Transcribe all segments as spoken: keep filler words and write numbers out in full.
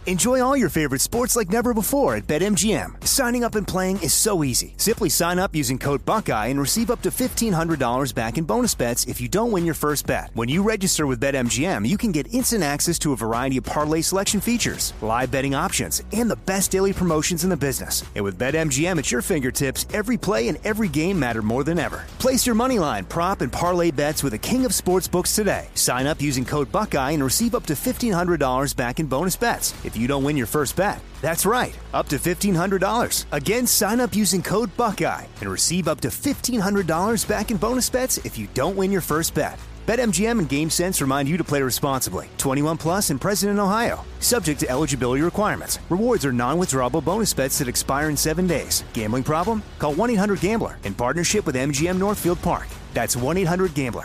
Enjoy all your favorite sports like never before at BetMGM. Signing up and playing is so easy. Simply sign up using code Buckeye and receive up to fifteen hundred dollars back in bonus bets if you don't win your first bet. When you register with BetMGM, you can get instant access to a variety of parlay selection features, live betting options, and the best daily promotions in the business. And with BetMGM at your fingertips, every play and every game matter more than ever. Place your moneyline, prop, and parlay bets with the king of sportsbooks today. Sign up using code Buckeye and receive up to fifteen hundred dollars back in bonus bets if you don't win your first bet. That's right, up to fifteen hundred dollars. Again, sign up using code Buckeye and receive up to fifteen hundred dollars back in bonus bets if you don't win your first bet. BetMGM and GameSense remind you to play responsibly. twenty-one plus and present in Ohio. Subject to eligibility requirements. Rewards are non-withdrawable bonus bets that expire in seven days. Gambling problem? Call one eight hundred gambler in partnership with M G M Northfield Park. That's one eight hundred gambler.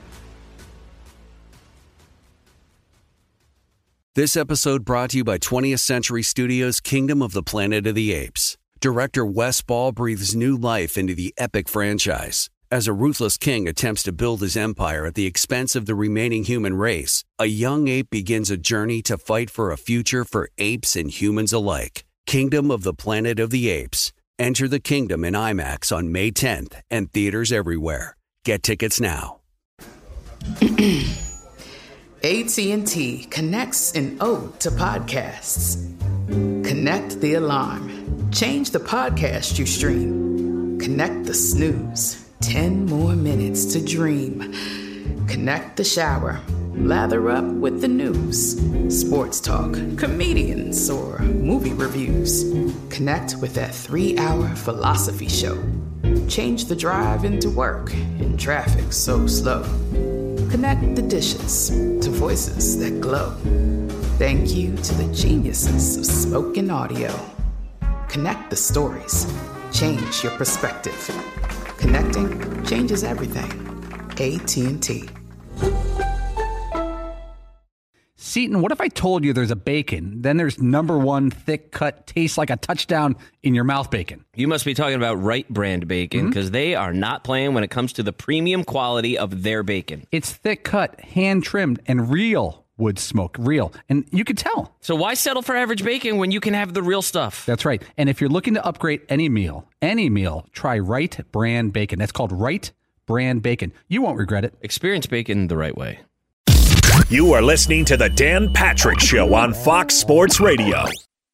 This episode brought to you by twentieth Century Studios' Kingdom of the Planet of the Apes. Director Wes Ball breathes new life into the epic franchise. As a ruthless king attempts to build his empire at the expense of the remaining human race, a young ape begins a journey to fight for a future for apes and humans alike. Kingdom of the Planet of the Apes. Enter the kingdom in IMAX on May tenth and theaters everywhere. Get tickets now. A T and T connects an ode to podcasts. Connect the alarm. Change the podcast you stream. Connect the snooze. Ten more minutes to dream. Connect the shower. Lather up with the news. Sports talk, comedians, or movie reviews. Connect with that three-hour philosophy show. Change the drive into work in traffic so slow. Connect the dishes to voices that glow. Thank you to the geniuses of spoken audio. Connect the stories. Change your perspective. Connecting changes everything. A T and T. Seton, what if I told you there's a bacon, then there's number one thick cut, tastes like a touchdown in your mouth bacon? You must be talking about Wright brand bacon, because mm-hmm. they are not playing when it comes to the premium quality of their bacon. It's thick cut, hand trimmed, and real wood smoke, real. And you can tell. So why settle for average bacon when you can have the real stuff? That's right. And if you're looking to upgrade any meal, any meal, try Wright brand bacon. That's called Wright brand bacon. You won't regret it. Experience bacon the right way. You are listening to the Dan Patrick Show on Fox Sports Radio.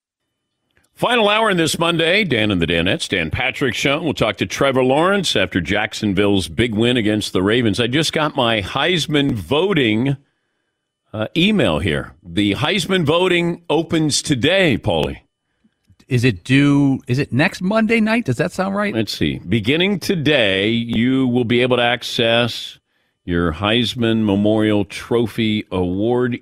Final hour in this Monday, Dan and the Danettes, Dan Patrick Show. We'll talk to Trevor Lawrence after Jacksonville's big win against the Ravens. I just got my Heisman voting uh, email here. The Heisman voting opens today, Paulie. Is it due, is it next Monday night? Does that sound right? Let's see. Beginning today, you will be able to access your Heisman Memorial Trophy Award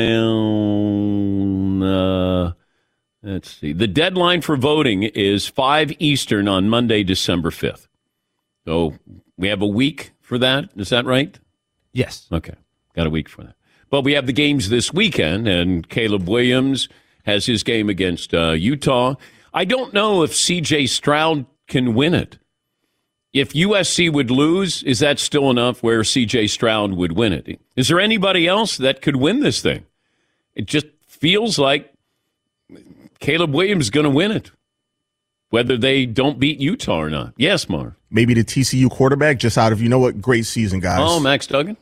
email. Uh, let's see. The deadline for voting is five Eastern on Monday, December fifth. So we have a week for that. Is that right? Yes. Okay. Got a week for that. But we have the games this weekend, and Caleb Williams has his game against uh, Utah. I don't know if C J Stroud can win it. If U S C would lose, is that still enough where C J Stroud would win it? Is there anybody else that could win this thing? It just feels like Caleb Williams is going to win it, whether they don't beat Utah or not. Yes, Marv. Maybe the T C U quarterback, just out of, you know what, great season, guys. Oh, Max Duggan?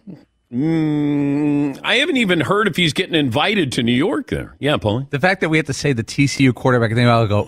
Mm, I haven't even heard if he's getting invited to New York there. Yeah, Paulie? The fact that we have to say the T C U quarterback, I think I'll go,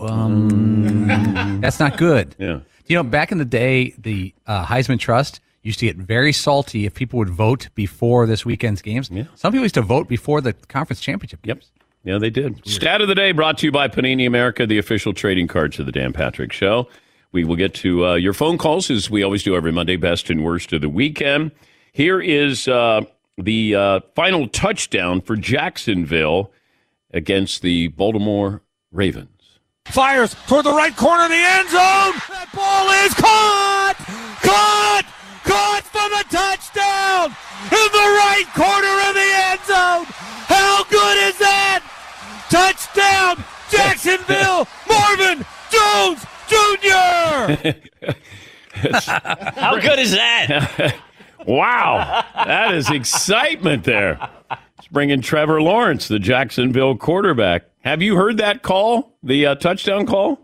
um, that's not good. Yeah. You know, back in the day, the uh, Heisman Trust used to get very salty if people would vote before this weekend's games. Yeah. Some people used to vote before the conference championship games. Yep. Yeah, they did. Stat of the day brought to you by Panini America, the official trading cards of the Dan Patrick Show. We will get to uh, your phone calls, as we always do every Monday, best and worst of the weekend. Here is uh, the uh, final touchdown for Jacksonville against the Baltimore Ravens. Fires toward the right corner of the end zone. That ball is caught! Caught! Caught for the touchdown! In the right corner of the end zone! How good is that? Touchdown! Jacksonville! Marvin Jones Junior! How good is that? Wow. That is excitement there. It's bringing Trevor Lawrence, the Jacksonville quarterback, Have you heard that call, the uh, touchdown call?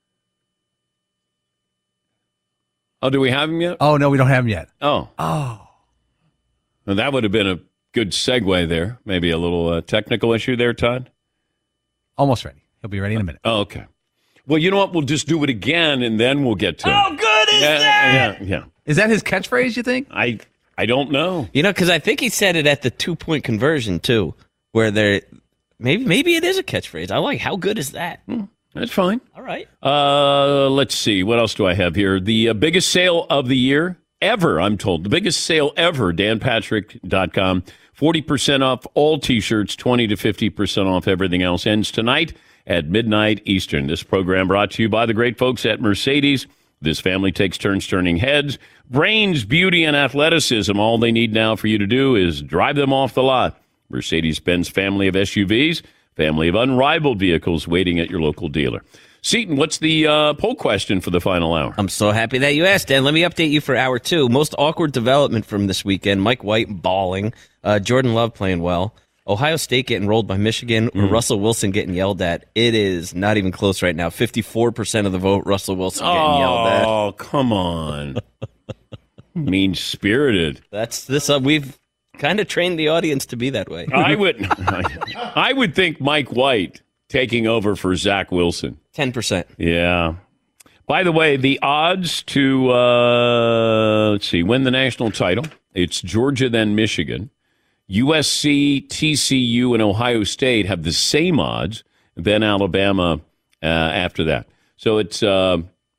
Oh, do we have him yet? Oh, no, we don't have him yet. Oh. Oh. Well, that would have been a good segue there. Maybe a little uh, technical issue there, Todd? Almost ready. He'll be ready in a minute. Oh, okay. Well, you know what? We'll just do it again, and then we'll get to it. How good is yeah, that? Yeah, yeah. Is that his catchphrase, you think? I I don't know. You know, because I think he said it at the two-point conversion, too, where there maybe maybe it is a catchphrase. I like, how good is that? Hmm, that's fine. All right. Uh, let's see. What else do I have here? The uh, biggest sale of the year ever, I'm told. The biggest sale ever, dan patrick dot com. forty percent off all T-shirts, twenty to fifty percent off everything else. Ends tonight at midnight Eastern. This program brought to you by the great folks at Mercedes. This family takes turns turning heads. Brains, beauty, and athleticism. All they need now for you to do is drive them off the lot. Mercedes-Benz family of S U Vs, family of unrivaled vehicles waiting at your local dealer. Seton, what's the uh, poll question for the final hour? I'm so happy that you asked, Dan. Let me update you for hour two. Most awkward development from this weekend. Mike White balling. Uh, Jordan Love playing well. Ohio State getting rolled by Michigan, or Mm. Russell Wilson getting yelled at. It is not even close right now. fifty-four percent of the vote, Russell Wilson getting oh, yelled at. Oh, come on. Mean-spirited. That's this. Uh, we've kind of trained the audience to be that way. I would I would think Mike White taking over for Zach Wilson. ten percent. Yeah. By the way, the odds to, uh, let's see, win the national title, it's Georgia, then Michigan. U S C, T C U, and Ohio State have the same odds, then Alabama uh, after that. So it's uh,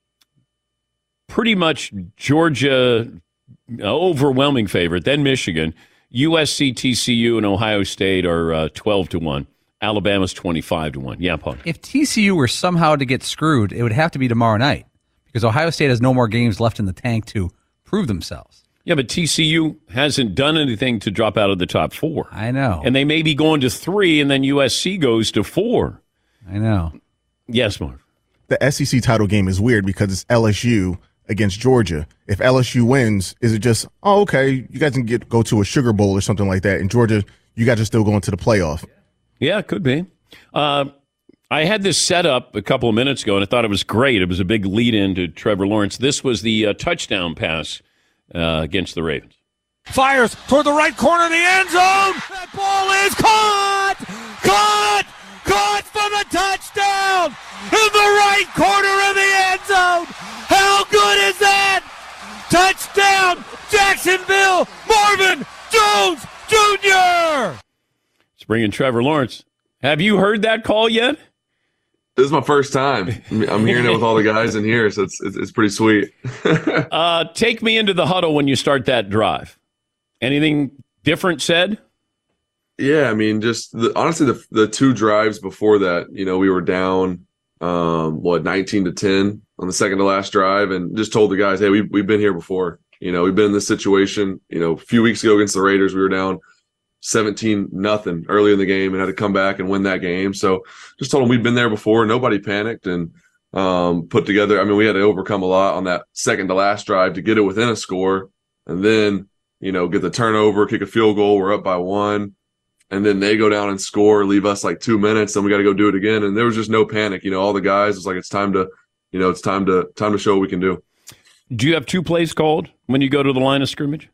pretty much Georgia, uh, overwhelming favorite, then Michigan. U S C, T C U, and Ohio State are uh, twelve to one. Alabama's twenty-five to one. Yeah, Paul. If T C U were somehow to get screwed, it would have to be tomorrow night because Ohio State has no more games left in the tank to prove themselves. Yeah, but T C U hasn't done anything to drop out of the top four. I know. And they may be going to three, and then U S C goes to four. I know. Yes, Marv. The S E C title game is weird because it's L S U against Georgia. If L S U wins, is it just, oh, okay, you guys can get go to a Sugar Bowl or something like that. In Georgia, you guys are still going to the playoff. Yeah, it could be. Uh, I had this set up a couple of minutes ago, and I thought it was great. It was a big lead-in to Trevor Lawrence. This was the uh, touchdown pass uh, against the Ravens. Fires toward the right corner of the end zone. That ball is caught! Caught! Caught for the touchdown! In the right corner of the end zone! How good is that? Touchdown! Jacksonville! Marvin Jones Junior! It's bringing Trevor Lawrence. Have you heard that call yet? This is my first time. I'm hearing it with all the guys in here, so it's it's, it's pretty sweet. uh, take me into the huddle when you start that drive. Anything different said? Yeah, I mean, just the, honestly, the the two drives before that, you know, we were down, um, what, nineteen to ten on the second to last drive, and just told the guys, hey, we we've been here before. You know, we've been in this situation. You know, a few weeks ago against the Raiders, we were down seventeen nothing early in the game and had to come back and win that game. So just told them we'd been there before. Nobody panicked and um, put together. I mean, we had to overcome a lot on that second to last drive to get it within a score, and then, you know, get the turnover, kick a field goal. We're up by one. And then they go down and score, leave us like two minutes, and we got to go do it again. And there was just no panic. You know, all the guys, it's like, it's time to, you know, it's time to, time to show what we can do. Do you have two plays called when you go to the line of scrimmage?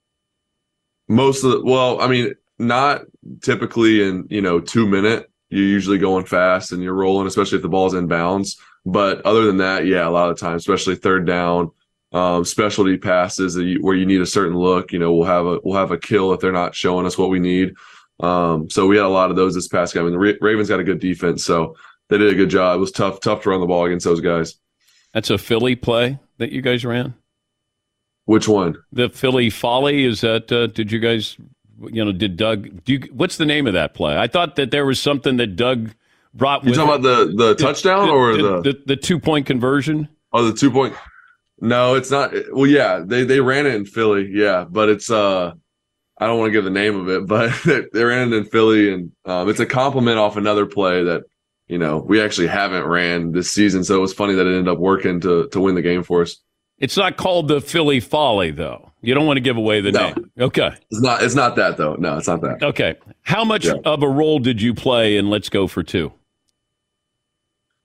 Most of the, well, I mean, not typically in, you know, two minute. You're usually going fast and you're rolling, especially if the ball's in bounds. But other than that, yeah, a lot of the time, especially third down, um, specialty passes that you, where you need a certain look, you know, we'll have a, we'll have a kill if they're not showing us what we need. Um, so we had a lot of those this past game. I mean, the Ra- Ravens got a good defense, so they did a good job. It was tough, tough to run the ball against those guys. That's a Philly play that you guys ran? Which one? The Philly Folly, is that, uh, did you guys, you know, did Doug, do you, what's the name of that play? I thought that there was something that Doug brought with You talking about the, the touchdown the, or the, the, the, the two-point conversion? Oh, the two-point. No, it's not. Well, yeah, they, they ran it in Philly, yeah, but it's, uh, I don't want to give the name of it, but they ran it in Philly, and um, it's a compliment off another play that, you know, we actually haven't ran this season, so it was funny that it ended up working to to win the game for us. It's not called the Philly Folly, though. You don't want to give away the No. name. Okay. It's not. It's not that though. No, it's not that. Okay. How much Yeah. of a role did you play in Let's Go for Two?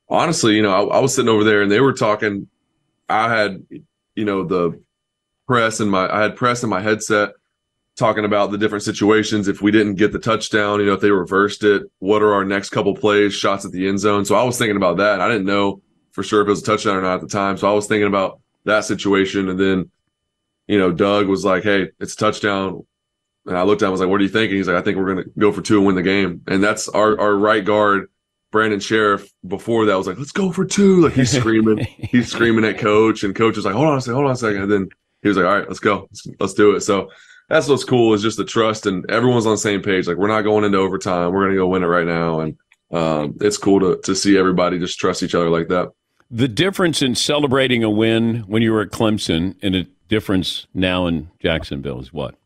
honestly, you know, I, I was sitting over there and they were talking. I had, you know, the press in my, I had press in my headset talking about the different situations. If we didn't get the touchdown, you know, if they reversed it, what are our next couple plays, shots at the end zone? So I was thinking about that. I didn't know for sure if it was a touchdown or not at the time. So I was thinking about that situation. And then, you know, Doug was like, hey, it's a touchdown. And I looked at him, I was like, what are you thinking? He's like, I think we're going to go for two and win the game. And that's our, our right guard, Brandon Sheriff, before that was like, let's go for two. Like he's screaming, he's screaming at coach, and coach was like, hold on a second, hold on a second. And then he was like, all right, let's go. Let's, let's do it. So that's what's cool is just the trust, and everyone's on the same page. Like we're not going into overtime. We're going to go win it right now. And um, it's cool to to see everybody just trust each other like that. The difference in celebrating a win when you were at Clemson and a difference now in Jacksonville is what?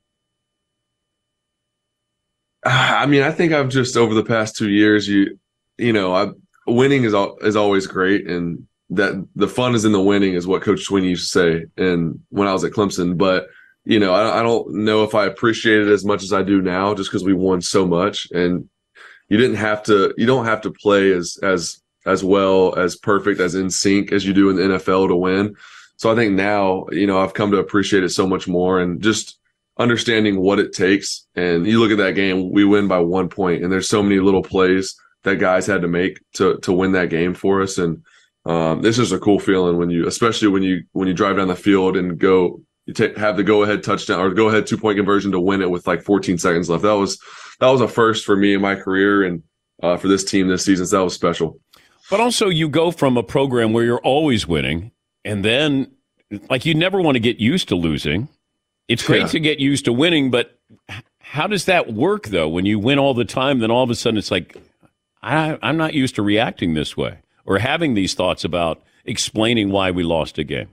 I mean, I think I've just over the past two years, you you know, I winning is al- is always great, and that the fun is in the winning is what Coach Sweeney used to say. And when I was at Clemson, but you know, I, I don't know if I appreciate it as much as I do now, just because we won so much, and you didn't have to, you don't have to play as as as well, as perfect, as in sync as you do in the N F L to win. So I think now, you know, I've come to appreciate it so much more, and just understanding what it takes. And you look at that game, we win by one point, and there's so many little plays that guys had to make to to win that game for us. And um, this is a cool feeling when you, especially when you when you drive down the field and go. You take, have the go-ahead touchdown or go-ahead two-point conversion to win it with like fourteen seconds left. That was that was a first for me in my career, and uh, for this team this season. So that was special. But also, you go from a program where you're always winning, and then like you never want to get used to losing. It's great yeah. to get used to winning, but how does that work though? When you win all the time, then all of a sudden it's like I, I'm not used to reacting this way or having these thoughts about explaining why we lost a game.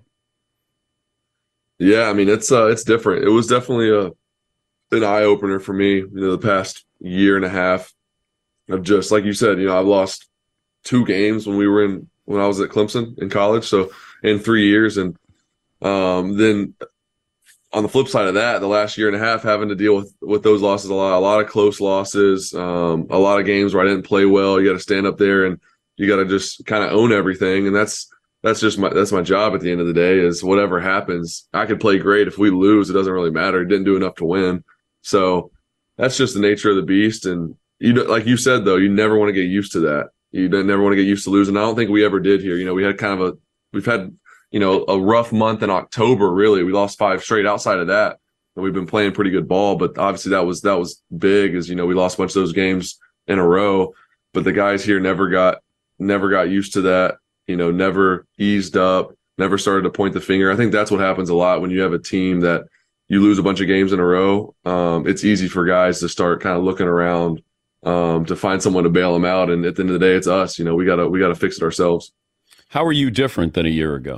Yeah, I mean, it's uh, it's different. It was definitely a an eye opener for me. You know, the past year and a half of just like you said. You know, I've lost two games when we were in when I was at Clemson in college. So in three years, and um, then on the flip side of that, the last year and a half having to deal with with those losses a lot, a lot of close losses, um, a lot of games where I didn't play well. You got to stand up there and you got to just kind of own everything, and that's. That's just my that's my job at the end of the day is whatever happens. I could play great. If we lose, it doesn't really matter. It didn't do enough to win. So that's just the nature of the beast. And you know, like you said, though, you never want to get used to that. You never want to get used to losing. I don't think we ever did here. You know, we had kind of a we've had, you know, a rough month in October, really. We lost five straight outside of that. And we've been playing pretty good ball. But obviously that was that was big, as you know, we lost a bunch of those games in a row. But the guys here never got never got used to that. You know, never eased up, never started to point the finger. I think that's what happens a lot when you have a team that you lose a bunch of games in a row. Um, it's easy for guys to start kind of looking around um, to find someone to bail them out. And at the end of the day, it's us. You know, we gotta we gotta fix it ourselves. How are you different than a year ago?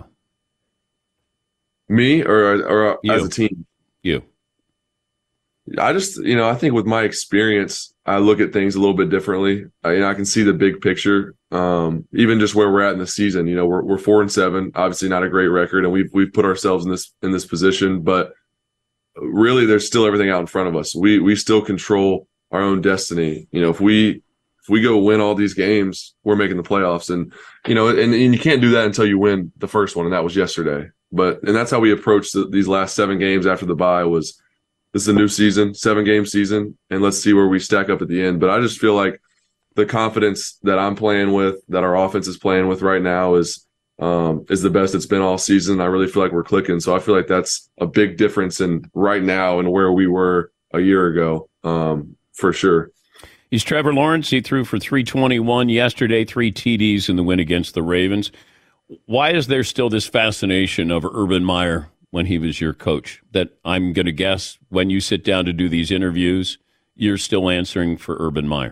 Me or or you. As a team? You. I just, you know, I think with my experience, I look at things a little bit differently. I, you know, I can see the big picture, um, even just where we're at in the season. You know, we're we're four and seven, obviously not a great record, and we've we've put ourselves in this in this position. But really, there's still everything out in front of us. We we still control our own destiny. You know, if we if we go win all these games, we're making the playoffs, and you know, and, and you can't do that until you win the first one, and that was yesterday. But and that's how we approached the, these last seven games after the bye was. This is a new season, seven-game season, and let's see where we stack up at the end. But I just feel like the confidence that I'm playing with, that our offense is playing with right now is um, is the best it's been all season. I really feel like we're clicking. So I feel like that's a big difference in right now and where we were a year ago, um, for sure. He's Trevor Lawrence. He threw for three twenty-one yesterday, three T Ds in the win against the Ravens. Why is there still this fascination of Urban Meyer when he was your coach, that I'm going to guess when you sit down to do these interviews, you're still answering for Urban Meyer?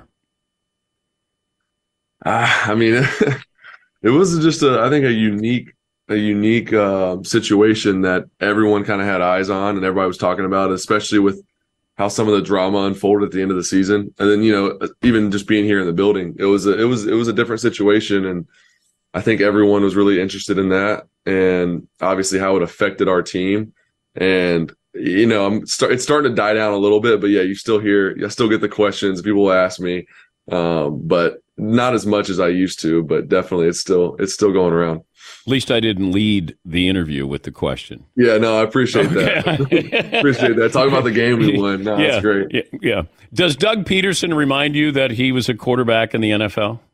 Uh, I mean, it was just, a, I think, a unique a unique uh, situation that everyone kind of had eyes on and everybody was talking about, especially with how some of the drama unfolded at the end of the season. And then, you know, even just being here in the building, it was a, it was it was a different situation. And I think everyone was really interested in that, and obviously how it affected our team. And, you know, I'm start, it's starting to die down a little bit, but yeah, you still hear, I still get the questions. People ask me. Um, but not as much as I used to, but definitely it's still it's still going around. At least I didn't lead the interview with the question. Yeah, no, I appreciate Okay. that. appreciate that. Talking about the game we won. No, yeah, that's great. Yeah, yeah. Does Doug Peterson remind you that he was a quarterback in the N F L?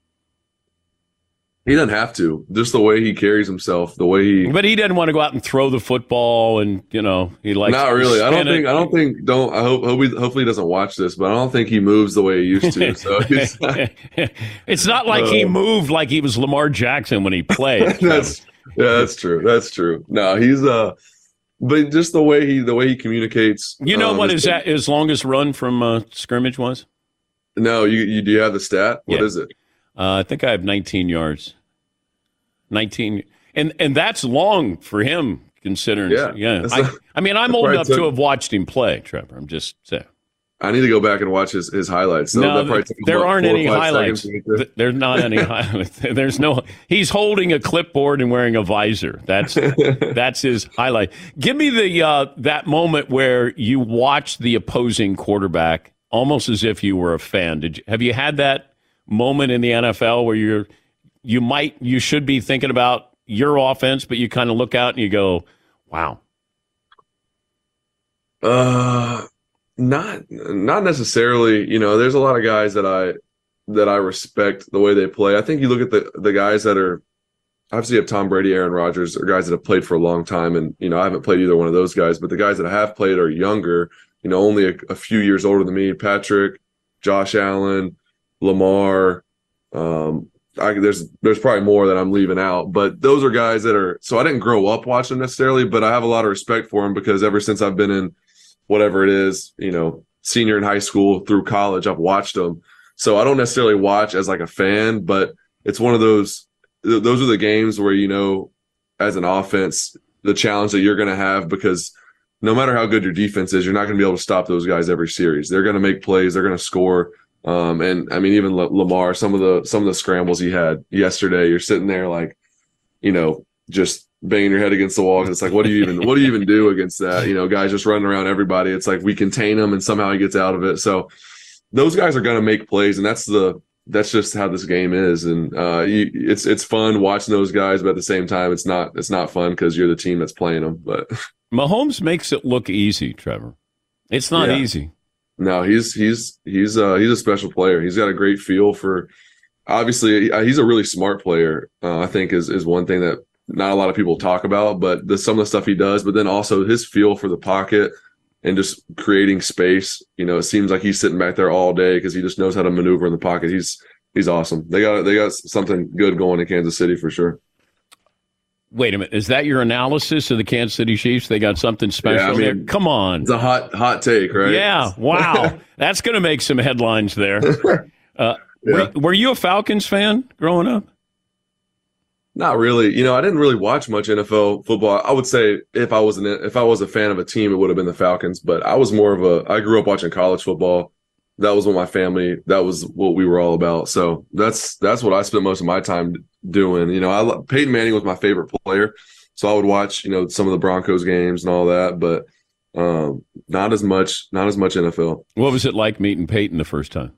He doesn't have to. Just the way he carries himself, the way he. But he doesn't want to go out and throw the football, and you know he likes. Not really. I don't spin think. it. I don't think. Don't. I hope. hope he, hopefully, he doesn't watch this. But I don't think he moves the way he used to. So it's not, it's not like he Uh, moved like he was Lamar Jackson when he played. that's yeah. That's true. That's true. No, he's uh. But just the way he the way he communicates. You know um, what is- his his longest run from uh, scrimmage was? No, you you do you have the stat? What Yeah. is it? Uh, I think I have nineteen yards. nineteen, and and that's long for him, considering. Yeah. yeah. That's I, not- I mean, I'm that's old right, enough so- to have watched him play, Trevor. I'm just saying. I need to go back and watch his, his highlights. So No, that probably took him, there what, aren't four or any five highlights. seconds to get Th- There's not any highlights. There's no. He's holding a clipboard and wearing a visor. That's that's his highlight. Give me the uh, that moment where you watch the opposing quarterback almost as if you were a fan. Did you, have you had that moment in the N F L where you're you might you should be thinking about your offense, but you kind of look out and you go, "Wow." Uh, not not necessarily. You know, there's a lot of guys that I that I respect the way they play. I think you look at the the guys that are obviously you have Tom Brady, Aaron Rodgers, are guys that have played for a long time, and you know I haven't played either one of those guys. But the guys that have played are younger. You know, only a, a few years older than me. Patrick, Josh Allen, Lamar. Um, I, there's there's probably more that I'm leaving out, but those are guys that are. So I didn't grow up watching them necessarily, but I have a lot of respect for them because ever since I've been in whatever it is, you know, senior in high school through college, I've watched them. So I don't necessarily watch as like a fan, but it's one of those. Th- those are the games where you know, as an offense, the challenge that you're going to have because no matter how good your defense is, you're not going to be able to stop those guys every series. They're going to make plays. They're going to score. Um, and I mean, even L- Lamar, some of the some of the scrambles he had yesterday, you're sitting there like, you know, just banging your head against the wall. It's like, what do you even what do you even do against that? You know, guys just running around everybody. It's like we contain him, and somehow he gets out of it. So those guys are going to make plays, and that's the that's just how this game is. And uh, you, it's it's fun watching those guys, but at the same time, it's not it's not fun because you're the team that's playing them. But Mahomes makes it look easy, Trevor. It's not Yeah. easy. no, he's he's he's uh, he's a special player. He's got a great feel for. Obviously, he's a really smart player. Uh, I think is is one thing that not a lot of people talk about, but the, some of the stuff he does. But then also his feel for the pocket and just creating space. You know, it seems like he's sitting back there all day because he just knows how to maneuver in the pocket. He's he's awesome. They got they got something good going in Kansas City for sure. Wait a minute. Is that your analysis of the Kansas City Chiefs? They got something special Yeah, I mean, there? Come on. It's a hot hot take, right? Yeah. Wow. That's going to make some headlines there. Uh, Yeah. were, were you a Falcons fan growing up? Not really. You know, I didn't really watch much N F L football. I would say if I was an if I was a fan of a team, it would have been the Falcons. But I was more of a. I grew up watching college football. That was what my family. That was what we were all about. So that's that's what I spent most of my time doing. You know, I lo- Peyton Manning was my favorite player, so I would watch you know some of the Broncos games and all that. But um, not as much. Not as much N F L. What was it like meeting Peyton the first time?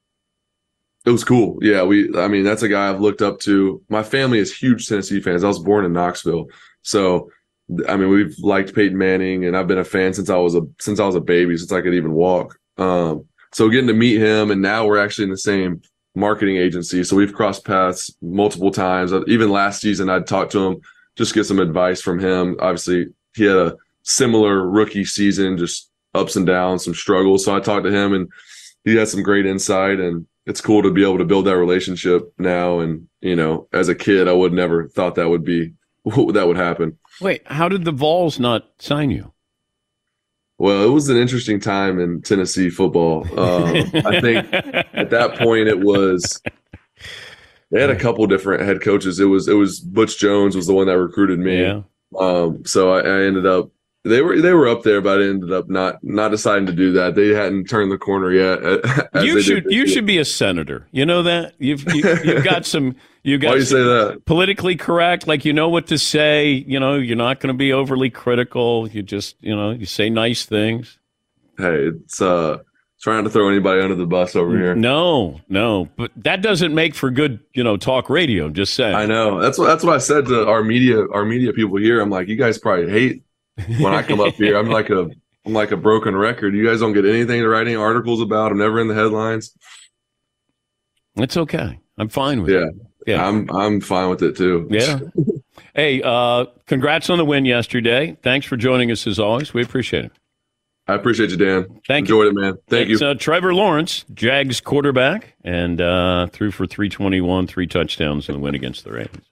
It was cool. Yeah, we. I mean, that's a guy I've looked up to. My family is huge Tennessee fans. I was born in Knoxville, so I mean, we've liked Peyton Manning, and I've been a fan since I was a since I was a baby, since I could even walk. Um, so getting to meet him, and now we're actually in the same marketing agency, so we've crossed paths multiple times. Even last season, I'd talk to him, just get some advice from him. Obviously, he had a similar rookie season, just ups and downs, some struggles. So I talked to him, and he had some great insight, and it's cool to be able to build that relationship now. And, you know, as a kid, I would never thought that would be, that would happen. Wait, how did the Vols not sign you? Well, it was an interesting time in Tennessee football. Um, I think at that point it was, they had a couple different head coaches. It was, it was Butch Jones was the one that recruited me. Yeah. Um, so I, I ended up, They were they were up there, but I ended up not not deciding to do that. They hadn't turned the corner yet. as You they should did this you year. should be a senator. You know that you've you, you've got some you got Why do you some say that? politically correct. Like you know what to say. You know you're not going to be overly critical. You just you know you say nice things. Hey, it's uh Trying to throw anybody under the bus over here. No, no, but that doesn't make for good, you know, talk radio. Just saying. I know. That's what that's what I said to our media, our media people here. I'm like, you guys probably hate when I come up here. I'm like a, I'm like a broken record. You guys don't get anything to write any articles about. I'm never in the headlines. It's okay. I'm fine with yeah. it. Yeah, I'm I'm fine with it too. Yeah. Hey, uh, congrats on the win yesterday. Thanks for joining us as always. We appreciate it. I appreciate you, Dan. Thank Enjoyed you. it, man. Thank it's, you. Uh, Trevor Lawrence, Jags quarterback, and uh, threw for three twenty-one, three touchdowns in the win against the Ravens.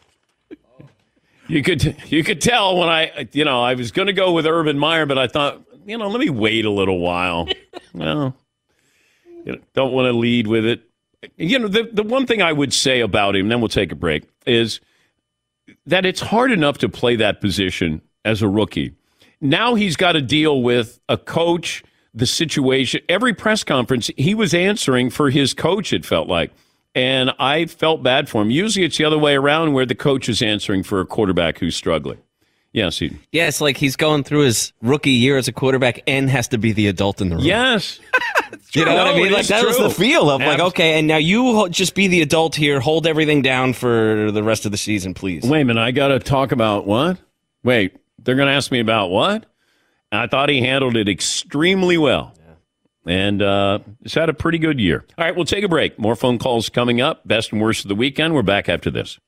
You could you could tell when I, you know, I was going to go with Urban Meyer, but I thought, you know, let me wait a little while. Well, you know, don't want to lead with it. You know, the, the one thing I would say about him, then we'll take a break, is that it's hard enough to play that position as a rookie. Now he's got to deal with a coach, the situation. Every press conference, he was answering for his coach, it felt like. And I felt bad for him. Usually it's the other way around where the coach is answering for a quarterback who's struggling. Yes, he, yeah, it's like he's going through his rookie year as a quarterback and has to be the adult in the room. Yes. You know no, what I mean? Like that true. was the feel of like, Abs- okay, and now you just be the adult here, hold everything down for the rest of the season, please. Wait a minute, I got to talk about what? Wait, they're going to ask me about what? I thought he handled it extremely well. Yeah. And uh, he's had a pretty good year. All right, we'll take a break. More phone calls coming up. Best and worst of the weekend. We're back after this.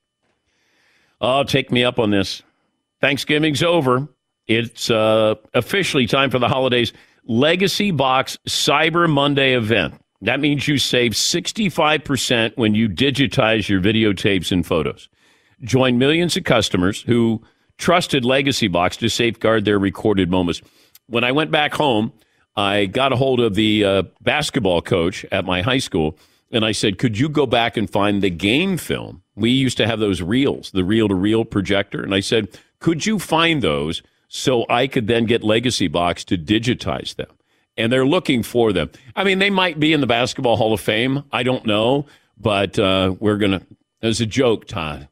Oh, take me up on this. Thanksgiving's over. It's uh, officially time for the holidays. Legacy Box Cyber Monday event. That means you save sixty-five percent when you digitize your videotapes and photos. Join millions of customers who trusted Legacy Box to safeguard their recorded moments. When I went back home, I got a hold of the uh, basketball coach at my high school, and I said, could you go back and find the game film? We used to have those reels, the reel-to-reel projector. And I said, could you find those so I could then get Legacy Box to digitize them? And they're looking for them. I mean, they might be in the Basketball Hall of Fame. I don't know. But uh, we're going to, as a joke, Todd.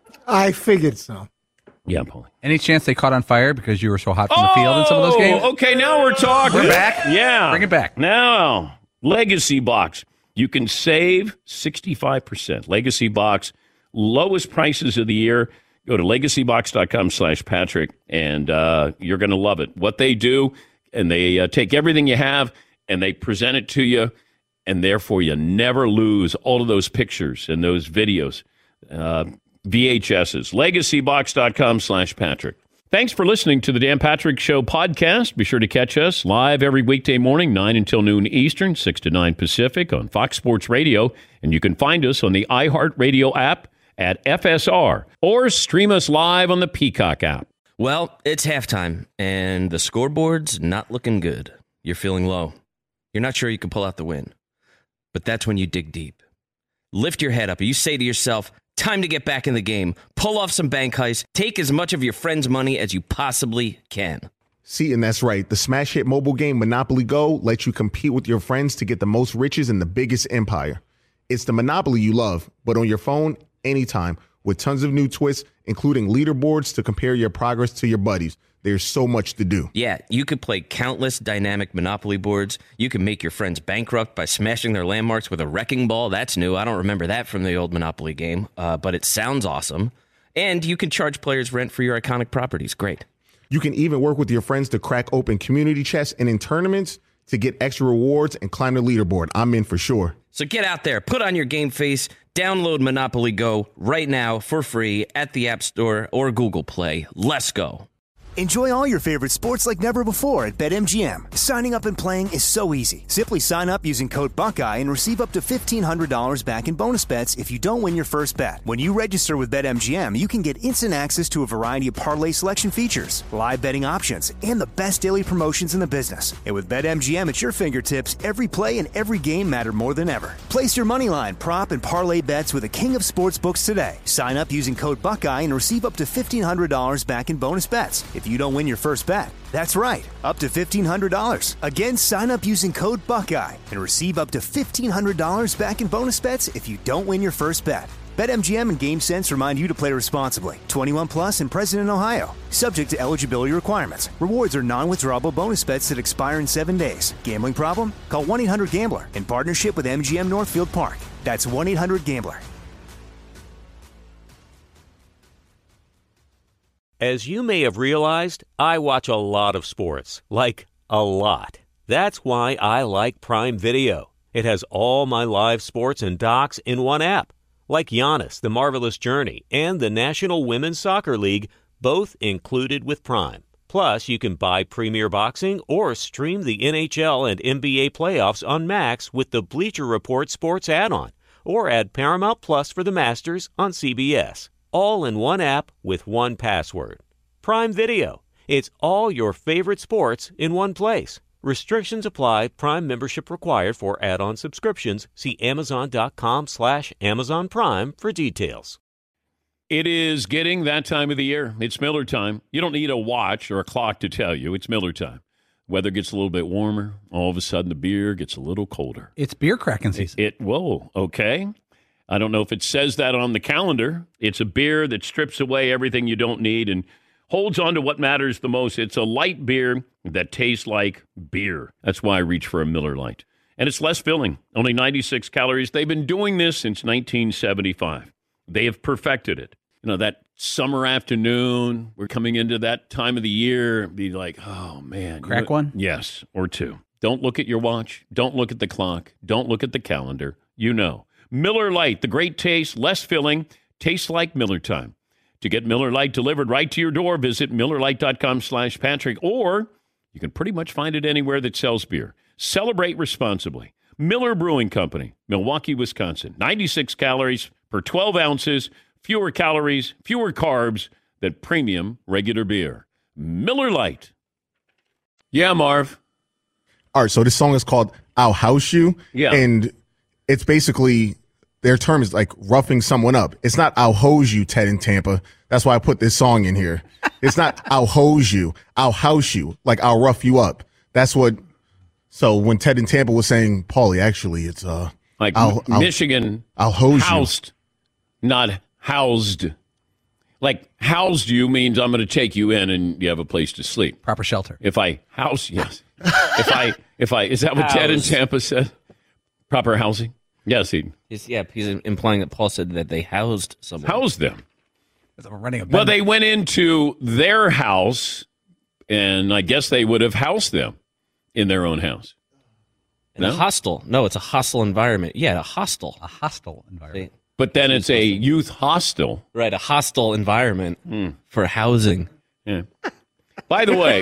I figured so. Yeah, Paulie. Any chance they caught on fire because you were so hot from the field in some of those games? Okay, now we're talking. We're back. Yeah. Bring it back. Now, Legacy Box. You can save sixty-five percent. Legacy Box, lowest prices of the year. Go to legacybox.com slash Patrick, and uh, you're going to love it. What they do, and they uh, take everything you have, and they present it to you, and therefore you never lose all of those pictures and those videos. Uh, V H S's. Legacybox.com slash Patrick. Thanks for listening to the Dan Patrick Show podcast. Be sure to catch us live every weekday morning, nine until noon Eastern, six to nine Pacific on Fox Sports Radio. And you can find us on the iHeartRadio app at F S R or stream us live on the Peacock app. Well, it's halftime, and the scoreboard's not looking good. You're feeling low. You're not sure you can pull out the win. But that's when you dig deep. Lift your head up, and you say to yourself, time to get back in the game. Pull off some bank heists. Take as much of your friend's money as you possibly can. See, and that's right. The smash hit mobile game Monopoly Go lets you compete with your friends to get the most riches in the biggest empire. It's the Monopoly you love, but on your phone, anytime, with tons of new twists, including leaderboards to compare your progress to your buddies. There's so much to do. Yeah, you could play countless dynamic Monopoly boards. You can make your friends bankrupt by smashing their landmarks with a wrecking ball. That's new. I don't remember that from the old Monopoly game, uh, but it sounds awesome. And you can charge players rent for your iconic properties. Great. You can even work with your friends to crack open community chests and in tournaments to get extra rewards and climb the leaderboard. I'm in for sure. So get out there, put on your game face, download Monopoly Go right now for free at the App Store or Google Play. Let's go. Enjoy all your favorite sports like never before at BetMGM. Signing up and playing is so easy. Simply sign up using code Buckeye and receive up to fifteen hundred dollars back in bonus bets if you don't win your first bet. When you register with BetMGM, you can get instant access to a variety of parlay selection features, live betting options, and the best daily promotions in the business. And with BetMGM at your fingertips, every play and every game matter more than ever. Place your moneyline, prop, and parlay bets with the king of sportsbooks today. Sign up using code Buckeye and receive up to fifteen hundred dollars back in bonus bets if you don't win your first bet. That's right, up to fifteen hundred dollars. Again, sign up using code Buckeye and receive up to fifteen hundred dollars back in bonus bets if you don't win your first bet. BetMGM and GameSense remind you to play responsibly. twenty-one plus and present in Ohio. Subject to eligibility requirements. Rewards are non-withdrawable bonus bets that expire in seven days. Gambling problem? Call one eight hundred gambler in partnership with M G M Northfield Park. That's one eight hundred gambler. As you may have realized, I watch a lot of sports. Like, a lot. That's why I like Prime Video. It has all my live sports and docs in one app. Like Giannis, The Marvelous Journey, and the National Women's Soccer League, both included with Prime. Plus, you can buy Premier Boxing or stream the N H L and N B A playoffs on Max with the Bleacher Report Sports add-on, or add Paramount Plus for the Masters on C B S. All in one app with one password. Prime Video. It's all your favorite sports in one place. Restrictions apply. Prime membership required for add-on subscriptions. See Amazon.com slash Amazon Prime for details. It is getting that time of the year. It's Miller time. You don't need a watch or a clock to tell you. It's Miller time. Weather gets a little bit warmer. All of a sudden, the beer gets a little colder. It's beer cracking season. It, it whoa, okay. I don't know if it says that on the calendar. It's a beer that strips away everything you don't need and holds on to what matters the most. It's a light beer that tastes like beer. That's why I reach for a Miller Lite. And it's less filling, only ninety-six calories. They've been doing this since nineteen seventy-five. They have perfected it. You know, that summer afternoon, we're coming into that time of the year, be like, oh, man. Crack you know, one? Yes, or two. Don't look at your watch. Don't look at the clock. Don't look at the calendar. You know. Miller Lite, the great taste, less filling, tastes like Miller time. To get Miller Lite delivered right to your door, visit MillerLite.com slash Patrick, or you can pretty much find it anywhere that sells beer. Celebrate responsibly. Miller Brewing Company, Milwaukee, Wisconsin. ninety-six calories per twelve ounces, fewer calories, fewer carbs than premium regular beer. Miller Lite. Yeah, Marv. All right, so this song is called I'll House You. Yeah. And it's basically, their term is like roughing someone up. It's not I'll hose you, Ted in Tampa. That's why I put this song in here. It's not I'll hose you, I'll house you, like I'll rough you up. That's what, so when Ted in Tampa was saying, Paulie, actually, it's uh, like I'll, M- I'll, Michigan I'll hose housed, you. Not housed. Like housed you means I'm going to take you in and you have a place to sleep. Proper shelter. If I house, yes. if I, if I, is that what Ted in Tampa said? Proper housing? Yes, he. He's, yeah, he's implying that Paul said that they housed someone. Housed them. Running a well, they went into their house, and I guess they would have housed them in their own house. In no? A hostel. No, it's a hostile environment. Yeah, a hostel. A hostile environment. See? But then it's a youth hostel. Right, a hostile environment mm. for housing. Yeah. By the way,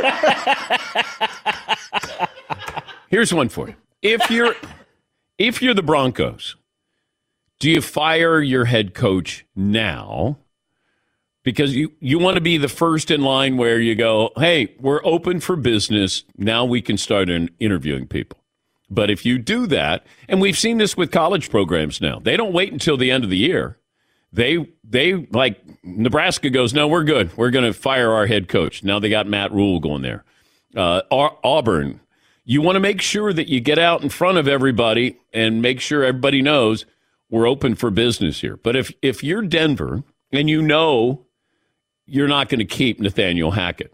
here's one for you. If you're if you're the Broncos, do you fire your head coach now? Because you, you want to be the first in line where you go, hey, we're open for business. Now we can start in interviewing people. But if you do that, and we've seen this with college programs now, they don't wait until the end of the year. They, they like, Nebraska goes, no, we're good. We're going to fire our head coach. Now they got Matt Rule going there. Uh, Auburn, you want to make sure that you get out in front of everybody and make sure everybody knows we're open for business here. But if, if you're Denver and you know you're not going to keep Nathaniel Hackett,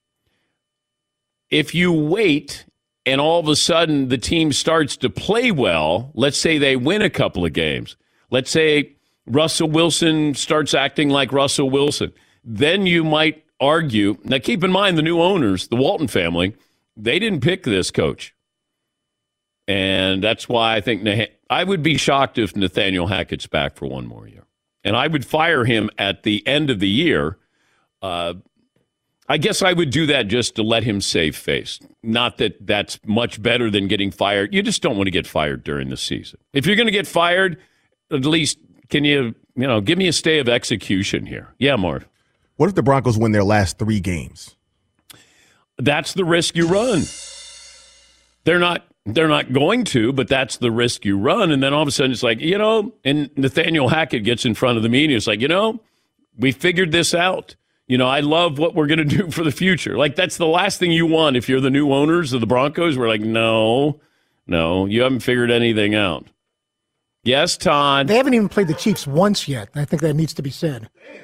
if you wait and all of a sudden the team starts to play well, let's say they win a couple of games, let's say Russell Wilson starts acting like Russell Wilson, then you might argue. Now, keep in mind the new owners, the Walton family, they didn't pick this coach. And that's why I think Nah- I would be shocked if Nathaniel Hackett's back for one more year. And I would fire him at the end of the year. Uh, I guess I would do that just to let him save face. Not that that's much better than getting fired. You just don't want to get fired during the season. If you're going to get fired, at least can you, you know, give me a stay of execution here. Yeah, Marv. What if the Broncos win their last three games? That's the risk you run. They're not they're not going to, but that's the risk you run. And then all of a sudden it's like, you know, and Nathaniel Hackett gets in front of the media. It's like, you know, we figured this out. You know, I love what we're going to do for the future. Like, that's the last thing you want if you're the new owners of the Broncos. We're like, no, no, you haven't figured anything out. Yes, Todd. They haven't even played the Chiefs once yet. I think that needs to be said.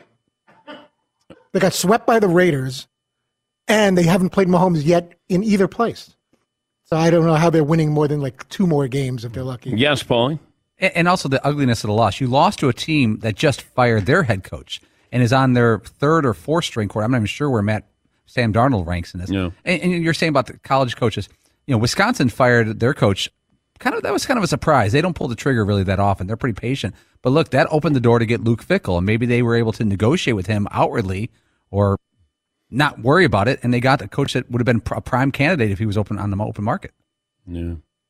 They got swept by the Raiders, and they haven't played Mahomes yet in either place. So I don't know how they're winning more than like two more games if they're lucky. Yes, Paulie. And also the ugliness of the loss. You lost to a team that just fired their head coach and is on their third or fourth string court. I'm not even sure where Matt Sam Darnold ranks in this. Yeah. And, and you're saying about the college coaches. You know, Wisconsin fired their coach. Kind of that was kind of a surprise. They don't pull the trigger really that often. They're pretty patient. But look, that opened the door to get Luke Fickell, and maybe they were able to negotiate with him outwardly or not worry about it, and they got a coach that would have been a prime candidate if he was open on the open market. Yeah.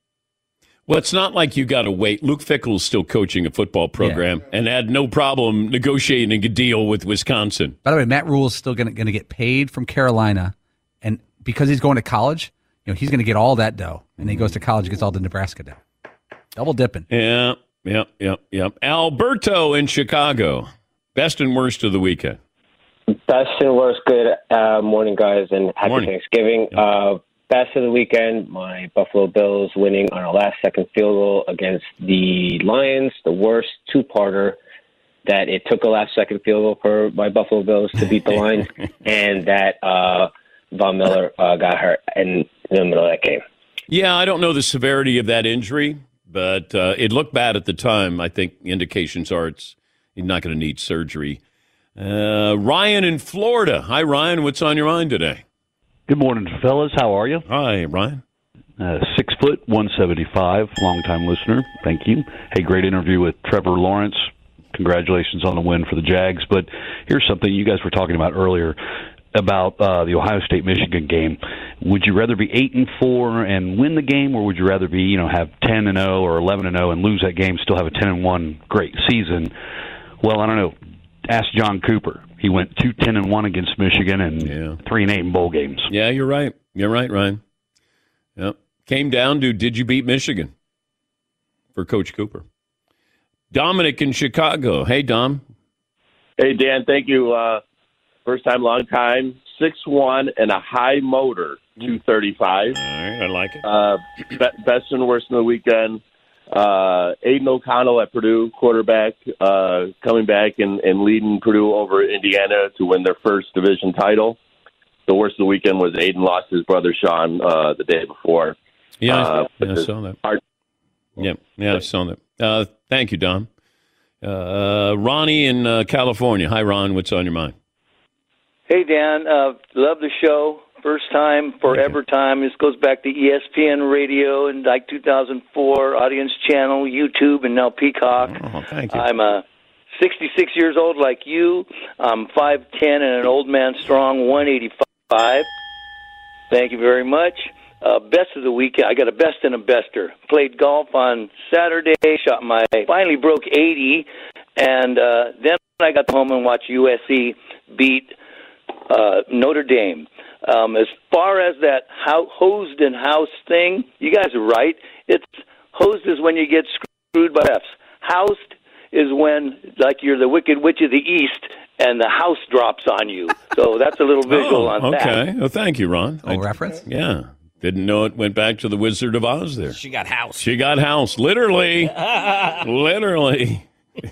Well, it's not like you got to wait. Luke Fickell is still coaching a football program yeah. and had no problem negotiating a deal with Wisconsin. By the way, Matt Rule is still going to get paid from Carolina, and because he's going to college, you know, he's going to get all that dough, and he goes to college, gets all the Nebraska dough. Double dipping. Yeah, yep, yep, yep. Alberto in Chicago. Best and worst of the weekend. Best and worst. Good uh, morning, guys, and happy morning. Thanksgiving. Yep. Uh, best of the weekend, my Buffalo Bills winning on a last-second field goal against the Lions. The worst two-parter that it took a last-second field goal for my Buffalo Bills to beat the Lions, and that uh, Von Miller uh, got hurt in in the middle of that game. Yeah, I don't know the severity of that injury, but uh, it looked bad at the time. I think indications are it's he's not going to need surgery. Uh, Ryan in Florida. Hi, Ryan. What's on your mind today? Good morning, fellas. How are you? Hi, Ryan. Uh, six foot, one seventy-five, long-time listener. Thank you. Hey, great interview with Trevor Lawrence. Congratulations on the win for the Jags. But here's something you guys were talking about earlier about uh, the Ohio State-Michigan game. Would you rather be eight and four and win the game, or would you rather be, you know, have ten and zero or eleven and zero and lose that game, still have a ten and one great season? Well, I don't know. Ask John Cooper. He went two ten and one against Michigan and yeah. three and eight in bowl games. Yeah, you're right. You're right, Ryan. Yep. Came down to did you beat Michigan for Coach Cooper? Dominic in Chicago. Hey, Dom. Hey, Dan. Thank you. Uh, First time, long time, six one and a high motor, two thirty-five. All right, I like it. Uh, be- best and worst of the weekend, uh, Aiden O'Connell at Purdue, quarterback, uh, coming back and, and leading Purdue over Indiana to win their first division title. The worst of the weekend was Aiden lost his brother Sean uh, the day before. Yeah, uh, I, yeah, I saw that. Hard- yeah, yeah, I saw that. Uh, thank you, Dom. Uh, Ronnie in uh, California. Hi, Ron. What's on your mind? Hey, Dan, uh, love the show. First time, forever time. This goes back to E S P N Radio in like two thousand four, Audience Channel, YouTube, and now Peacock. Oh, thank you. I'm uh, sixty-six years old like you. I'm five ten and an old man strong, one eighty-five. Thank you very much. Uh, best of the weekend. I got a best and a bester. Played golf on Saturday, shot my, finally broke eighty, and uh, then I got home and watched U S C beat Uh, Notre Dame. Um, as far as that ho- hosed and house thing, you guys are right. It's hosed is when you get screwed by refs. Housed is when, like, you're the Wicked Witch of the East and the house drops on you. So that's a little visual oh, on okay. that. Okay. Well, thank you, Ron. Oh, I, reference? Yeah. Didn't know it went back to the Wizard of Oz there. She got house. She got house. Literally. Literally.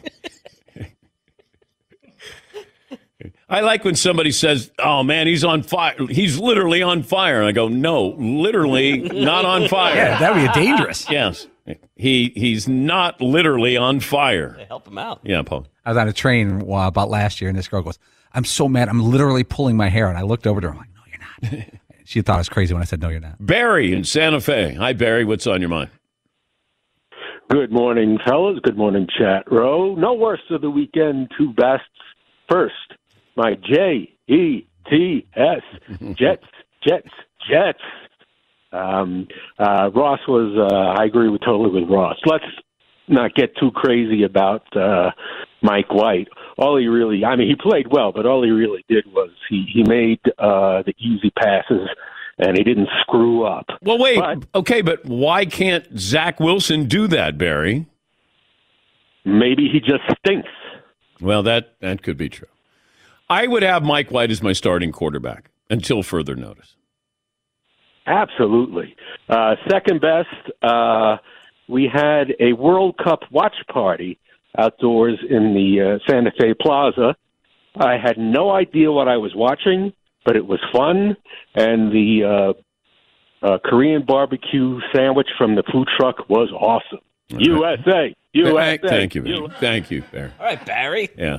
I like when somebody says, oh, man, he's on fire. He's literally on fire. And I go, no, literally not on fire. Yeah, that would be dangerous. Yes. He He's not literally on fire. They help him out. Yeah, Paul. I was on a train uh, about last year, and this girl goes, I'm so mad. I'm literally pulling my hair. And I looked over to her. I'm like, no, you're not. She thought I was crazy when I said, no, you're not. Barry in Santa Fe. Hi, Barry. What's on your mind? Good morning, fellas. Good morning, chat row. No worst of the weekend, two bests. First, my J E T S, Jets, Jets, Jets. Um, uh, Ross was, uh, I agree with totally with Ross. Let's not get too crazy about uh, Mike White. All he really, I mean, he played well, but all he really did was he, he made uh, the easy passes, and he didn't screw up. Well, wait, but, okay, but why can't Zach Wilson do that, Barry? Maybe he just stinks. Well, that, that could be true. I would have Mike White as my starting quarterback until further notice. Absolutely. Uh, second best, uh, we had a World Cup watch party outdoors in the uh, Santa Fe Plaza. I had no idea what I was watching, but it was fun, and the uh, uh, Korean barbecue sandwich from the food truck was awesome. Right. U S A, U S A. Thank you, man. Thank you, Barry. All right, Barry. Yeah.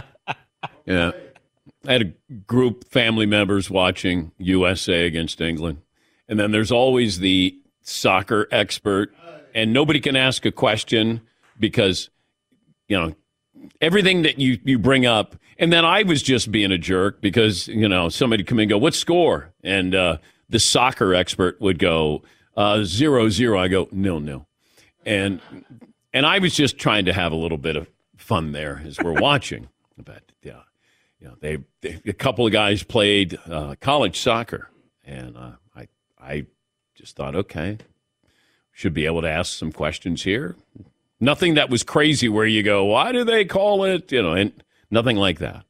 Yeah. I had a group, family members watching U S A against England. And then there's always the soccer expert, and nobody can ask a question because, you know, everything that you, you bring up. And then I was just being a jerk because, you know, somebody come in and go, what score? And uh, the soccer expert would go, uh, zero, zero. I go, no, no. And and I was just trying to have a little bit of fun there as we're watching. But, yeah, you know, they, they a couple of guys played uh, college soccer. And uh, I, I just thought, okay, should be able to ask some questions here. Nothing that was crazy where you go, why do they call it? You know, and nothing like that.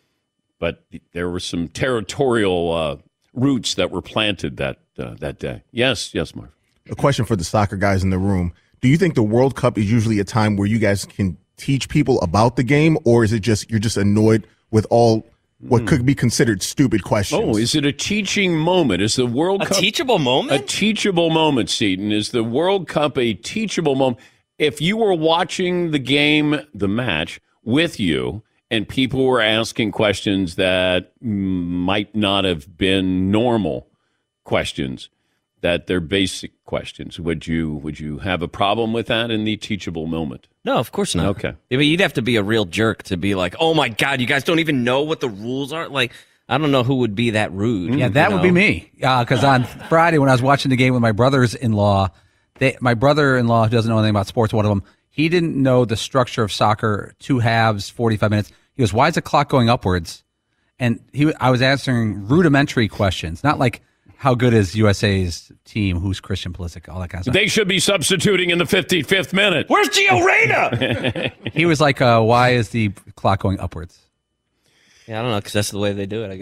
But there were some territorial uh, roots that were planted that uh, that day. Yes, yes, Marv. A question for the soccer guys in the room. Do you think the World Cup is usually a time where you guys can teach people about the game, or is it just you're just annoyed with all what mm. could be considered stupid questions? Oh, is it a teaching moment? Is the World a Cup... A teachable moment? A teachable moment, Seton. Is the World Cup a teachable moment? If you were watching the game, the match, with you, and people were asking questions that might not have been normal questions, that they're basic questions, would you would you have a problem with that in the teachable moment? No, of course not. Okay. Yeah, but you'd have to be a real jerk to be like, oh, my God, you guys don't even know what the rules are? Like, I don't know who would be that rude. Yeah, that you would know? be me. Because uh, on Friday when I was watching the game with my brothers-in-law, they, my brother-in-law, who doesn't know anything about sports, one of them, he didn't know the structure of soccer, two halves, forty-five minutes. He goes, why is the clock going upwards? And he, I was answering rudimentary questions, not like how good is U S A's team, who's Christian Pulisic, all that kind of stuff. They should be substituting in the fifty-fifth minute. Where's Gio Reyna? He was like, uh, why is the clock going upwards? Yeah, I don't know, because that's the way they do it, I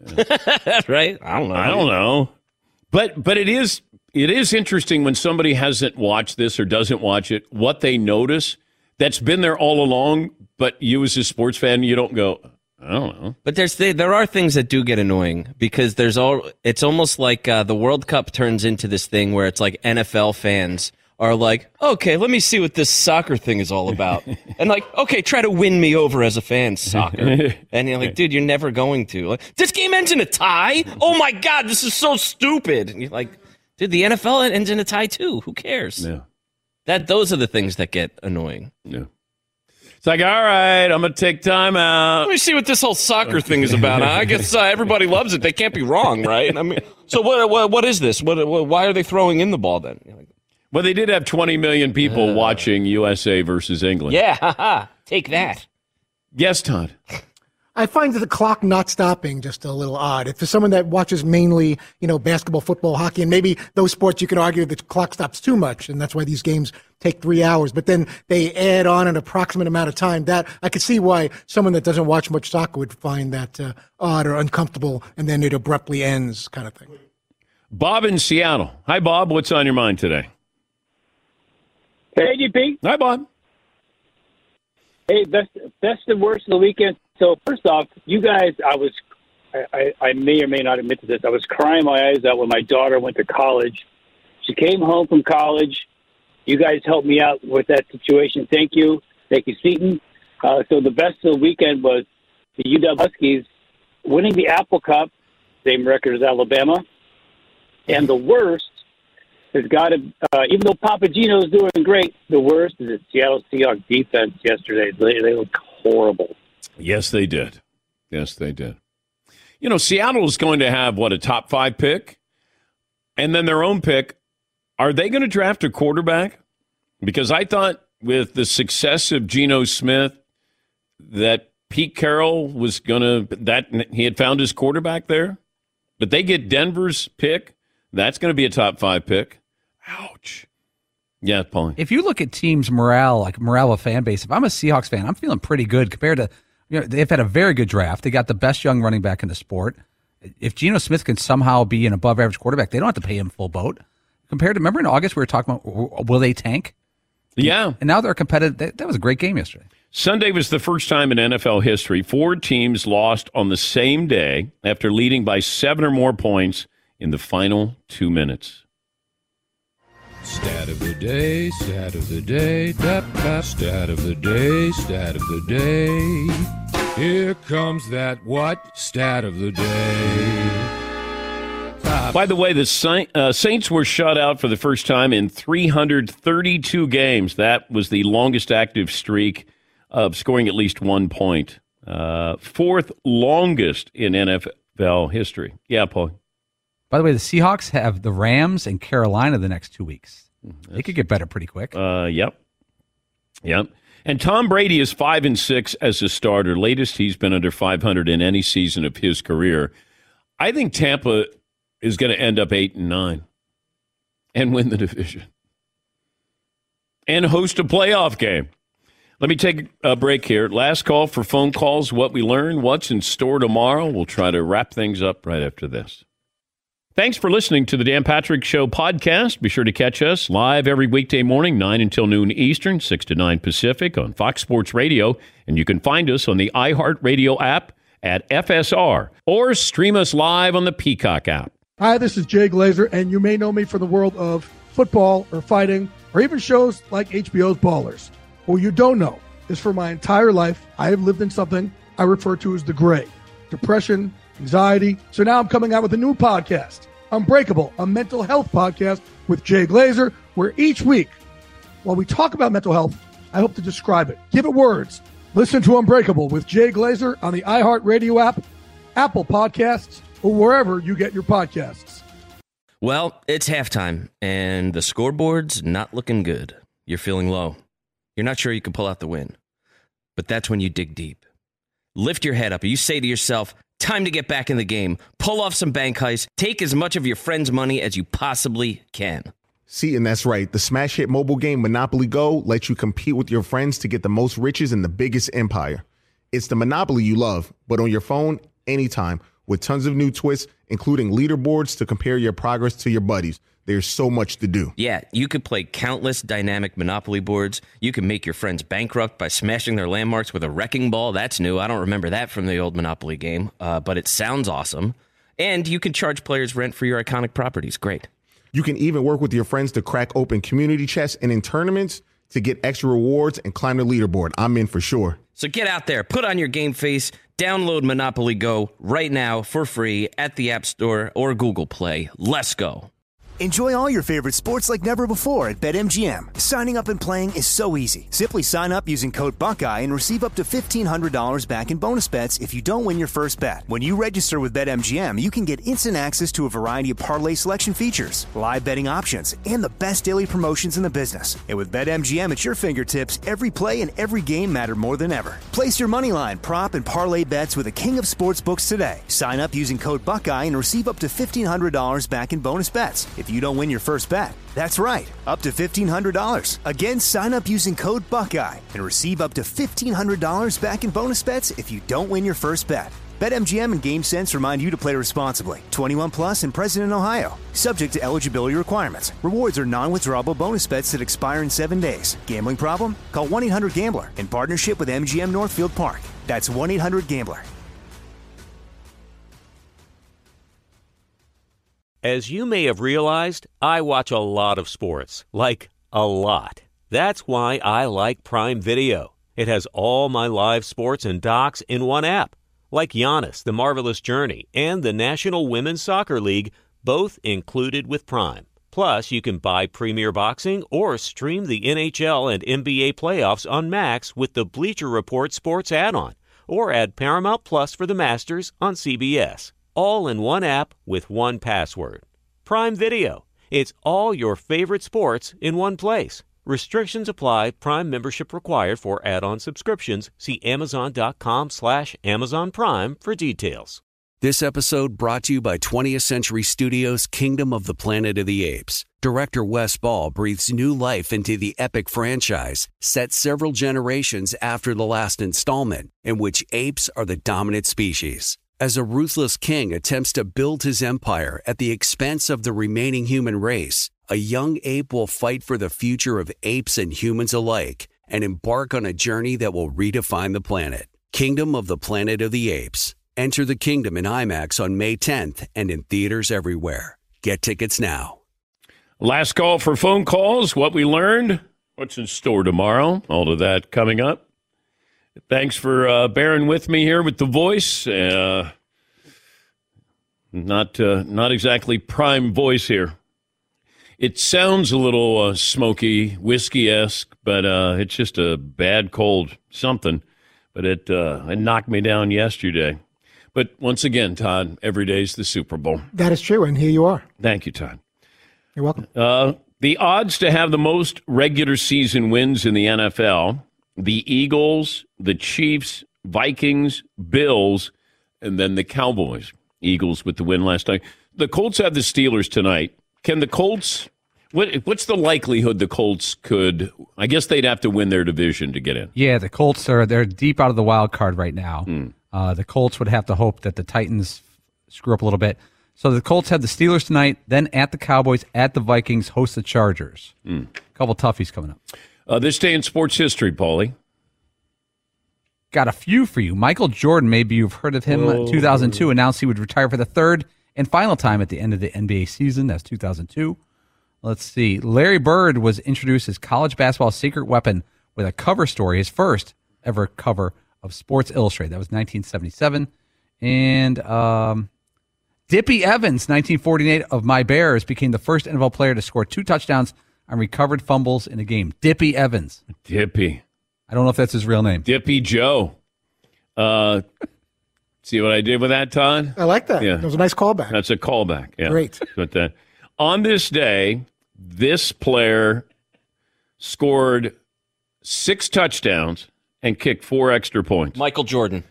guess. Right? I don't know. I don't know. But but it is it is interesting when somebody hasn't watched this or doesn't watch it, what they notice that's been there all along, but you as a sports fan, you don't go, I don't know. But there's there are things that do get annoying because there's all. It's almost like uh, the World Cup turns into this thing where it's like N F L fans are like, okay, let me see what this soccer thing is all about, and like, okay, try to win me over as a fan, soccer, and you're like, dude, you're never going to. Like, this game ends in a tie. Oh my God, this is so stupid. And you're like, dude, the N F L ends in a tie too. Who cares? Yeah. That those are the things that get annoying. Yeah. It's like, all right, I'm going to take time out. Let me see what this whole soccer thing is about. I guess uh, everybody loves it. They can't be wrong, right? I mean, so what? What, what is this? What, what? Why are they throwing in the ball then? Well, they did have twenty million people uh, watching U S A versus England. Yeah, haha. Take that. Yes, Todd. I find the clock not stopping just a little odd. If for someone that watches mainly, you know, basketball, football, hockey, and maybe those sports, you can argue that the clock stops too much, and that's why these games take three hours. But then they add on an approximate amount of time. That I could see why someone that doesn't watch much soccer would find that uh, odd or uncomfortable, and then it abruptly ends, kind of thing. Bob in Seattle. Hi, Bob. What's on your mind today? Hey, G P. Hi, Bob. Hey, best, best and worst of the weekend. So first off, you guys, I was, I, I, I may or may not admit to this. I was crying my eyes out when my daughter went to college. She came home from college. You guys helped me out with that situation. Thank you. Thank you, Seton. Uh, so the best of the weekend was the U W Huskies winning the Apple Cup, same record as Alabama. And the worst has got to, uh, even though Papagino is doing great, the worst is the Seattle Seahawks defense yesterday. They, they look horrible. Yes, they did. Yes, they did. You know, Seattle is going to have, what, a top five pick? And then their own pick. Are they going to draft a quarterback? Because I thought with the success of Geno Smith that Pete Carroll was going to, that he had found his quarterback there. But they get Denver's pick. That's going to be a top five pick. Ouch. Yeah, Pauline. If you look at teams' morale, like morale of fan base, if I'm a Seahawks fan, I'm feeling pretty good compared to, you know, they've had a very good draft. They got the best young running back in the sport. If Geno Smith can somehow be an above average quarterback, they don't have to pay him full boat. Compared to, remember in August we were talking about, will they tank? Yeah. And now they're competitive. That, that was a great game yesterday. Sunday was the first time in N F L history four teams lost on the same day after leading by seven or more points in the final two minutes. Stat of the day, stat of the day, tap, tap, stat of the day, stat of the day. Here comes that what? Stat of the day. Top. By the way, the Saint, uh, Saints were shut out for the first time in three hundred thirty-two games. That was the longest active streak of scoring at least one point. Uh, fourth longest in N F L history. Yeah, Paul. By the way, the Seahawks have the Rams and Carolina the next two weeks. They could get better pretty quick. Uh, yep. Yep. And Tom Brady is five and six as a starter. Latest he's been under five hundred in any season of his career. I think Tampa is going to end up eight and nine and win the division and host a playoff game. Let me take a break here. Last call for phone calls. What we learned, what's in store tomorrow. We'll try to wrap things up right after this. Thanks for listening to the Dan Patrick Show podcast. Be sure to catch us live every weekday morning, nine until noon Eastern, six to nine Pacific on Fox Sports Radio. And you can find us on the iHeartRadio app at F S R or stream us live on the Peacock app. Hi, this is Jay Glazer, and you may know me from the world of football or fighting or even shows like H B O's Ballers. What you don't know is for my entire life, I have lived in something I refer to as the gray. Depression, anxiety. So now I'm coming out with a new podcast, Unbreakable, a mental health podcast with Jay Glazer, where each week, while we talk about mental health, I hope to describe it, give it words. Listen to Unbreakable with Jay Glazer on the iHeartRadio app, Apple Podcasts, or wherever you get your podcasts. Well, it's halftime, and the scoreboard's not looking good. You're feeling low. You're not sure you can pull out the win. But that's when you dig deep. Lift your head up, and you say to yourself, time to get back in the game. Pull off some bank heists. Take as much of your friend's money as you possibly can. See, and that's right. The smash hit mobile game Monopoly Go lets you compete with your friends to get the most riches in the biggest empire. It's the Monopoly you love, but on your phone, anytime, with tons of new twists, including leaderboards to compare your progress to your buddies. There's so much to do. Yeah, you could play countless dynamic Monopoly boards. You can make your friends bankrupt by smashing their landmarks with a wrecking ball. That's new. I don't remember that from the old Monopoly game, uh, but it sounds awesome. And you can charge players rent for your iconic properties. Great. You can even work with your friends to crack open community chests and in tournaments to get extra rewards and climb the leaderboard. I'm in for sure. So get out there, put on your game face, download Monopoly Go right now for free at the App Store or Google Play. Let's go. Enjoy all your favorite sports like never before at BetMGM. Signing up and playing is so easy. Simply sign up using code Buckeye and receive up to fifteen hundred dollars back in bonus bets if you don't win your first bet. When you register with BetMGM, you can get instant access to a variety of parlay selection features, live betting options, and the best daily promotions in the business. And with BetMGM at your fingertips, every play and every game matter more than ever. Place your moneyline, prop, and parlay bets with the king of sportsbooks today. Sign up using code Buckeye and receive up to fifteen hundred dollars back in bonus bets if you don't win your first bet. That's right, up to fifteen hundred dollars. Again, sign up using code Buckeye and receive up to fifteen hundred dollars back in bonus bets if you don't win your first bet. BetMGM and GameSense remind you to play responsibly. twenty-one plus and present in Ohio. Subject to eligibility requirements. Rewards are non-withdrawable bonus bets that expire in seven days. Gambling problem? Call one eight hundred gambler in partnership with M G M Northfield Park. That's one eight hundred gambler. As you may have realized, I watch a lot of sports, like a lot. That's why I like Prime Video. It has all my live sports and docs in one app, like Giannis, The Marvelous Journey, and the National Women's Soccer League, both included with Prime. Plus, you can buy Premier Boxing or stream the N H L and N B A playoffs on Max with the Bleacher Report Sports add-on, or add Paramount Plus for the Masters on C B S. All in one app with one password. Prime Video. It's all your favorite sports in one place. Restrictions apply. Prime membership required for add-on subscriptions. See amazon.com slash Amazon Prime for details. This episode brought to you by twentieth Century Studios' Kingdom of the Planet of the Apes. Director Wes Ball breathes new life into the epic franchise, set several generations after the last installment, in which apes are the dominant species. As a ruthless king attempts to build his empire at the expense of the remaining human race, a young ape will fight for the future of apes and humans alike and embark on a journey that will redefine the planet. Kingdom of the Planet of the Apes. Enter the kingdom in IMAX on May tenth and in theaters everywhere. Get tickets now. Last call for phone calls. What we learned. What's in store tomorrow. All of that coming up. Thanks for uh, bearing with me here with the voice. Uh, not, uh, not exactly prime voice here. It sounds a little uh, smoky, whiskey-esque, but uh, it's just a bad cold something. But it uh, it knocked me down yesterday. But once again, Todd, every day's the Super Bowl. That is true, and here you are. Thank you, Todd. You're welcome. Uh, the odds to have the most regular season wins in the N F L, the Eagles, the Chiefs, Vikings, Bills, and then the Cowboys. Eagles with the win last night. The Colts have the Steelers tonight. Can the Colts... What, what's the likelihood the Colts could? I guess they'd have to win their division to get in. Yeah, the Colts are they're deep out of the wild card right now. Mm. Uh, the Colts would have to hope that the Titans screw up a little bit. So the Colts have the Steelers tonight, then at the Cowboys, at the Vikings, host the Chargers. Mm. A couple toughies coming up. Uh, this day in sports history, Paulie. Got a few for you. Michael Jordan, maybe you've heard of him. Oh. two thousand two announced he would retire for the third and final time at the end of the N B A season. That's two thousand two. Let's see. Larry Bird was introduced as college basketball's secret weapon with a cover story, his first ever cover of Sports Illustrated. That was nineteen seventy-seven. And um, Dippy Evans, nineteen forty-eight, of my Bears, became the first N F L player to score two touchdowns on recovered fumbles in a game. Dippy Evans. Dippy. I don't know if that's his real name. Dippy Joe. Uh, see what I did with that, Todd? I like that. Yeah. It was a nice callback. That's a callback. Yeah. Great. But that, on this day, this player scored six touchdowns and kicked four extra points. Michael Jordan.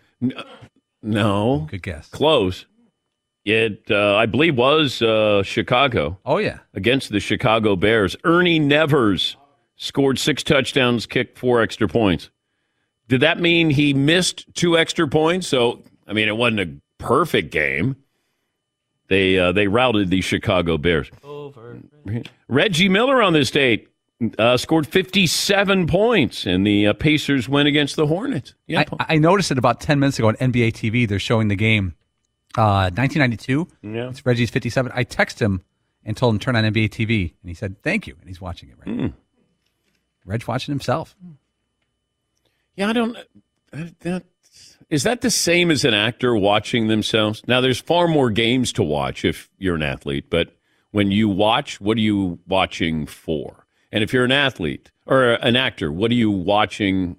No. Good guess. Close. It, uh, I believe, was uh, Chicago. Oh, yeah. Against the Chicago Bears. Ernie Nevers scored six touchdowns, kicked four extra points. Did that mean he missed two extra points? So, I mean, it wasn't a perfect game. They uh, they routed the Chicago Bears. Over. Reggie Miller on this date uh, scored fifty-seven points in the uh, Pacers win against the Hornets. Yeah, I, I noticed it about ten minutes ago on N B A T V. They're showing the game. Uh, nineteen ninety-two. Yeah. It's Reggie's fifty-seven. I texted him and told him to turn on N B A T V, and he said, thank you. And he's watching it right mm. now. Reg watching himself. Yeah, I don't... That, that, is that the same as an actor watching themselves? Now, there's far more games to watch if you're an athlete, but when you watch, what are you watching for? And if you're an athlete or an actor, what are you watching?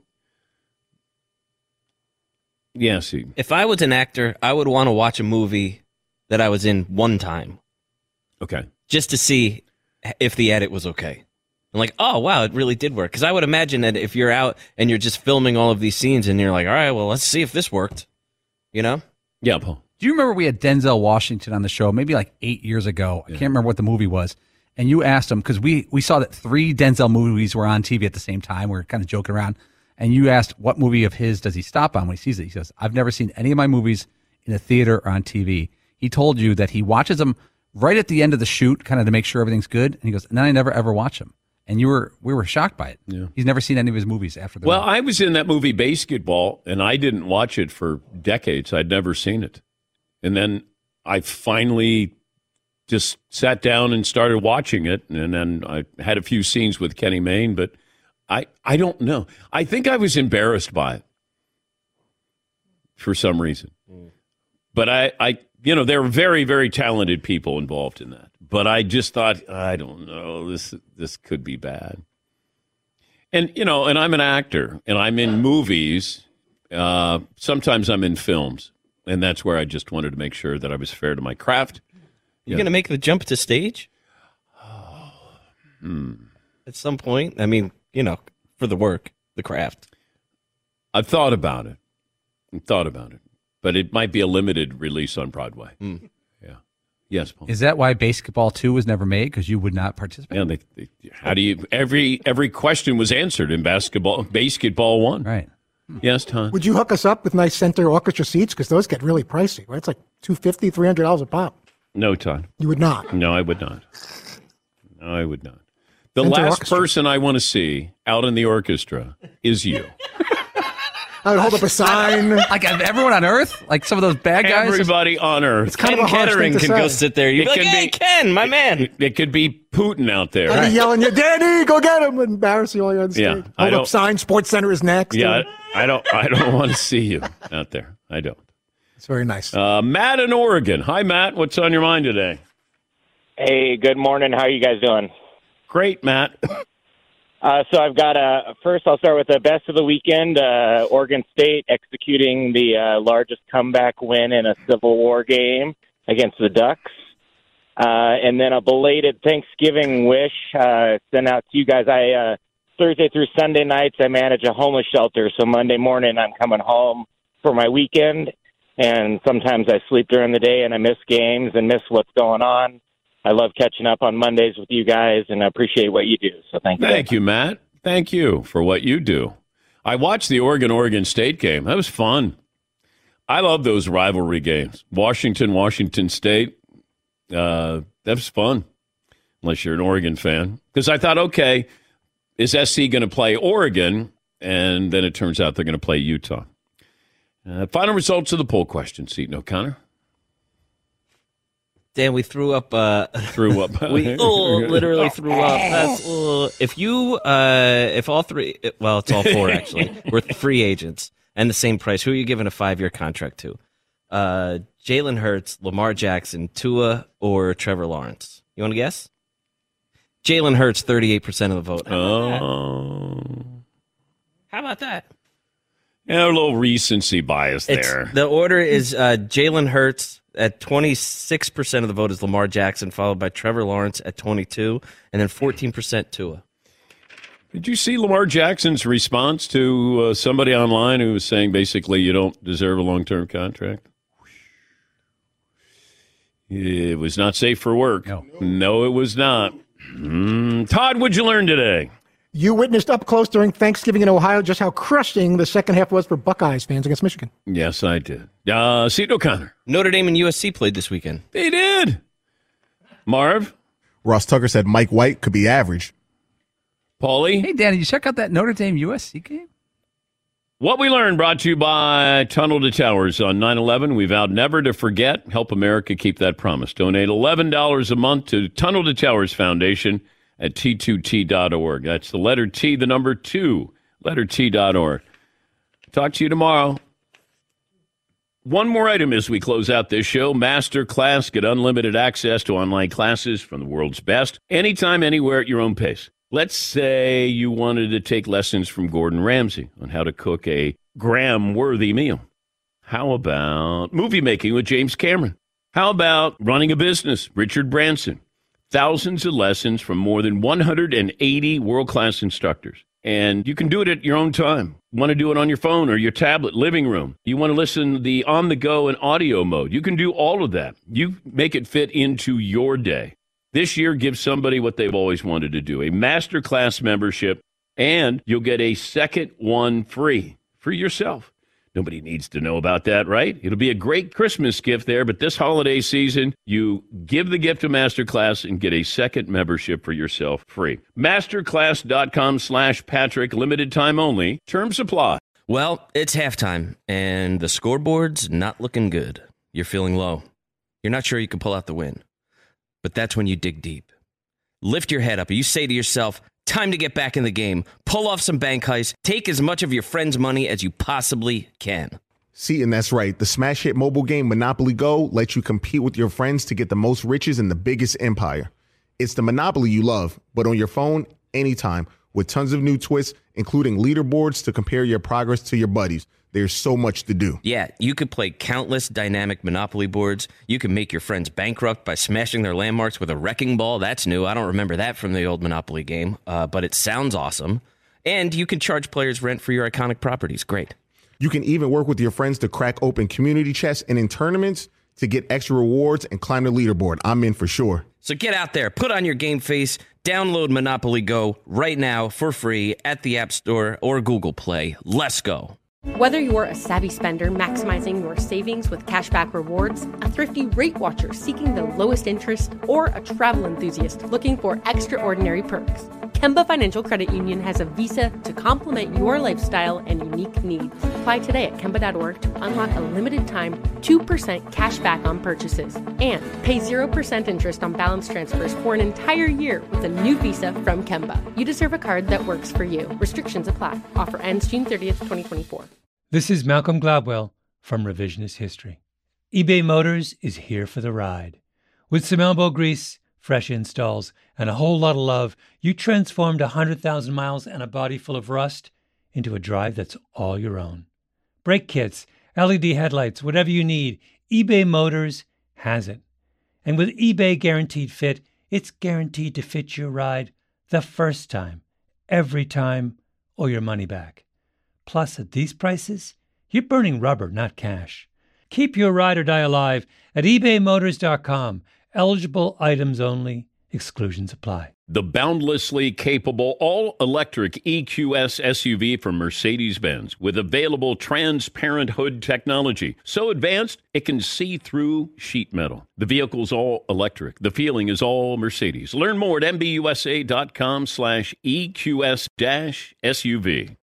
Yeah, see. If I was an actor, I would want to watch a movie that I was in one time. Okay. Just to see if the edit was okay. I'm like, oh, wow, it really did work. Because I would imagine that if you're out and you're just filming all of these scenes and you're like, all right, well, let's see if this worked. You know? Yeah, Paul. Do you remember we had Denzel Washington on the show maybe like eight years ago? Yeah. I can't remember what the movie was. And you asked him, because we, we saw that three Denzel movies were on T V at the same time. We were kind of joking around. And you asked, what movie of his does he stop on when he sees it? He says, I've never seen any of my movies in a theater or on T V. He told you that he watches them right at the end of the shoot, kind of to make sure everything's good. And he goes, and then I never, ever watch them. And you were we were shocked by it. Yeah. He's never seen any of his movies after the Well, movie. I was in that movie Basketball, and I didn't watch it for decades. I'd never seen it. And then I finally just sat down and started watching it, and then I had a few scenes with Kenny Mayne, but I, I don't know. I think I was embarrassed by it for some reason. Mm. But I, I, you know, there are very, very talented people involved in that. But I just thought, I don't know, this this could be bad. And, you know, and I'm an actor, and I'm in movies. Uh, sometimes I'm in films. And that's where I just wanted to make sure that I was fair to my craft. You're yeah. going to make the jump to stage? Oh, hmm. At some point? I mean, you know, for the work, the craft. I've thought about it. I've thought about it. But it might be a limited release on Broadway. Mm. Yeah. Yes, Paul. Is that why Basketball two was never made? Because you would not participate? Yeah, they, they, how do you... Every every question was answered in basketball. Basketball one. Right. Yes, Tom. Would you hook us up with nice center orchestra seats? Because those get really pricey, right? It's like two hundred fifty dollars, three hundred dollars a pop. No, Todd. You would not? No, I would not. I would not. The Enter last orchestra. person I want to see out in the orchestra is you. I would hold up a sign. Like everyone on Earth? Like some of those bad guys? Everybody on Earth. It's kind Ken of a harsh Kettering thing to can go say. sit there. You'd It be like, can hey, be- Ken, my man. It, it could be Putin out there. I'd be yelling, you, Danny, go get him, and embarrass you while you're on stage. Yeah, I Hold don't- up sign, Sports Center is next. Yeah, I, I don't. I don't want to see you out there. I don't. It's very nice. Uh, Matt in Oregon. Hi, Matt. What's on your mind today? Hey, good morning. How are you guys doing? Great, Matt. Uh, so I've got a first. I'll start with the best of the weekend. Uh, Oregon State executing the uh, largest comeback win in a Civil War game against the Ducks, uh, and then a belated Thanksgiving wish uh, sent out to you guys. I uh, Thursday through Sunday nights I manage a homeless shelter, so Monday morning I'm coming home for my weekend, and sometimes I sleep during the day and I miss games and miss what's going on. I love catching up on Mondays with you guys, and I appreciate what you do. So thank you. Thank you, Matt. Thank you for what you do. I watched the Oregon-Oregon State game. That was fun. I love those rivalry games. Washington, Washington State. Uh, that was fun, unless you're an Oregon fan. Because I thought, okay, is S C going to play Oregon? And then it turns out they're going to play Utah. Uh, final results of the poll question, Seton O'Connor. Dan, we threw up. Uh, threw up. we oh, literally threw up. That's, oh. If you, uh, if all three, well, it's all four actually. We're free agents and the same price. Who are you giving a five-year contract to? Uh, Jalen Hurts, Lamar Jackson, Tua, or Trevor Lawrence? You want to guess? Jalen Hurts, thirty-eight percent of the vote. How about Oh. that? How about that? Yeah, a little recency bias It's- there. The order is uh, Jalen Hurts at twenty-six percent of the vote is Lamar Jackson, followed by Trevor Lawrence at twenty-two, and then fourteen percent Tua. Did you see Lamar Jackson's response to uh, somebody online who was saying basically you don't deserve a long-term contract? It was not safe for work. No, no it was not. Mm. Todd, what'd you learn today? You witnessed up close during Thanksgiving in Ohio just how crushing the second half was for Buckeyes fans against Michigan. Yes, I did. Uh, Seton O'Connor. Notre Dame and U S C played this weekend. They did. Marv? Ross Tucker said Mike White could be average. Paulie? Hey, Danny, you check out that Notre Dame U S C game? What we learned brought to you by Tunnel to Towers on nine eleven. We vowed never to forget. Help America keep that promise. Donate eleven dollars a month to Tunnel to Towers Foundation at T two T dot org. That's the letter T, the number two, letter T dot org. Talk to you tomorrow. One more item as we close out this show. Master Class. Get unlimited access to online classes from the world's best, anytime, anywhere, at your own pace. Let's say you wanted to take lessons from Gordon Ramsay on how to cook a Graham-worthy meal. How about movie making with James Cameron? How about running a business, Richard Branson? Thousands of lessons from more than one hundred eighty world-class instructors. And you can do it at your own time. Want to do it on your phone or your tablet, living room. You want to listen the on-the-go and audio mode. You can do all of that. You make it fit into your day. This year, give somebody what they've always wanted to do, a masterclass membership, and you'll get a second one free for yourself. Nobody needs to know about that, right? It'll be a great Christmas gift there, but this holiday season, you give the gift of Masterclass and get a second membership for yourself free. Masterclass.com slash Patrick, limited time only. Terms apply. Well, it's halftime, and the scoreboard's not looking good. You're feeling low. You're not sure you can pull out the win. But that's when you dig deep. Lift your head up and you say to yourself, time to get back in the game. Pull off some bank heists. Take as much of your friend's money as you possibly can. See, and that's right. The smash hit mobile game Monopoly Go lets you compete with your friends to get the most riches in the biggest empire. It's the Monopoly you love, but on your phone, anytime, with tons of new twists, including leaderboards to compare your progress to your buddies. There's so much to do. Yeah, you could play countless dynamic Monopoly boards. You can make your friends bankrupt by smashing their landmarks with a wrecking ball. That's new. I don't remember that from the old Monopoly game, uh, but it sounds awesome. And you can charge players rent for your iconic properties. Great. You can even work with your friends to crack open community chests and in tournaments to get extra rewards and climb the leaderboard. I'm in for sure. So get out there, put on your game face, download Monopoly Go right now for free at the App Store or Google Play. Let's go. Whether you're a savvy spender maximizing your savings with cashback rewards, a thrifty rate watcher seeking the lowest interest, or a travel enthusiast looking for extraordinary perks, Kemba Financial Credit Union has a visa to complement your lifestyle and unique needs. Apply today at Kemba dot org to unlock a limited time two percent cash back on purchases and pay zero percent interest on balance transfers for an entire year with a new visa from Kemba. You deserve a card that works for you. Restrictions apply. Offer ends June thirtieth, twenty twenty-four. This is Malcolm Gladwell from Revisionist History. eBay Motors is here for the ride. With some elbow grease, fresh installs, and a whole lot of love, you transformed one hundred thousand miles and a body full of rust into a drive that's all your own. Brake kits, L E D headlights, whatever you need, eBay Motors has it. And with eBay Guaranteed Fit, it's guaranteed to fit your ride the first time, every time, or your money back. Plus, at these prices, you're burning rubber, not cash. Keep your ride or die alive at ebay motors dot com. Eligible items only. Exclusions apply. The boundlessly capable all-electric E Q S S U V from Mercedes-Benz with available transparent hood technology. So advanced, it can see through sheet metal. The vehicle's all electric. The feeling is all Mercedes. Learn more at M B U S A dot com slash E Q S dash S U V.